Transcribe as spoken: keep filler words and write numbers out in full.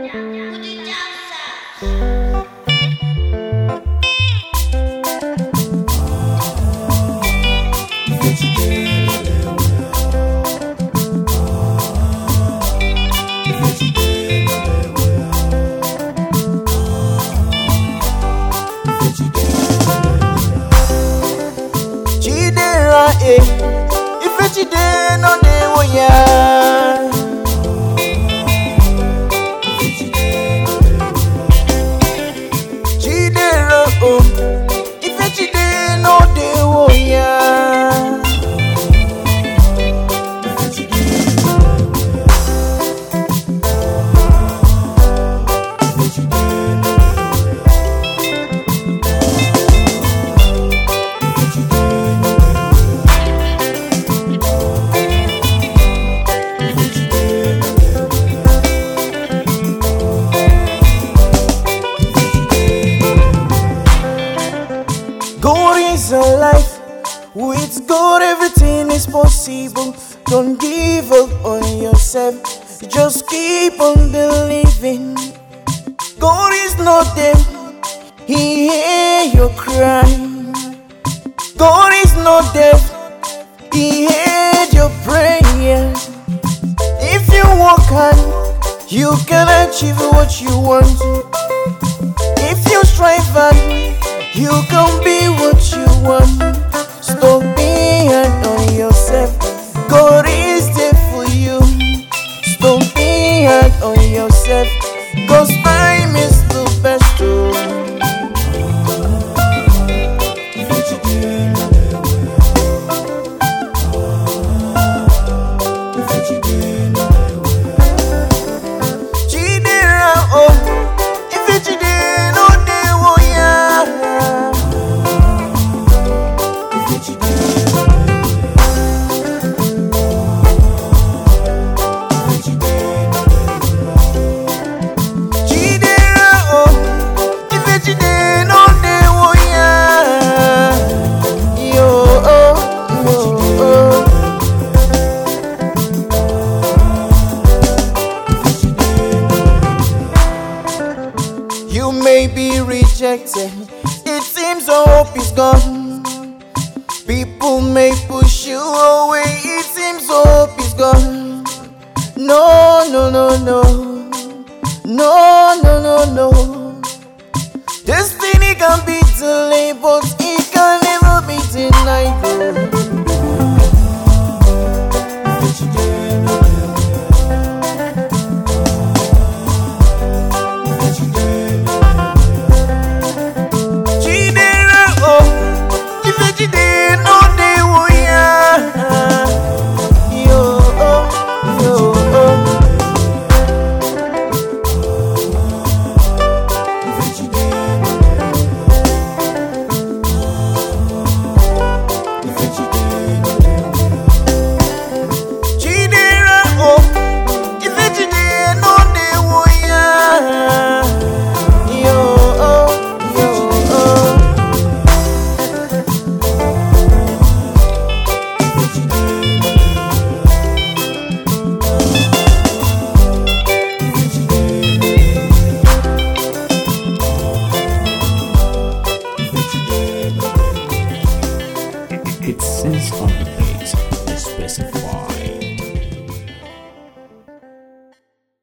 Chidera eh, if you did no day wo ya. Chidera oh, if you did no day wo ya. God is alive. With God, everything is possible. Don't give up on yourself. Just keep on believing. God is not dead. He hears your cry. God is not dead. He hears your prayers. If you work hard, you can achieve what you want. If you strive hard, you can be what you want. Stop being hard on yourself. God is there for you. Stop being hard on yourself. God's time is the best. Chidera oh, if it's chidera no day wo ya. You may be rejected. It seems all hope is gone. People may push you away. It seems all hope is gone. No, no, no, no. No, no, no, no. Destiny can be delayed, but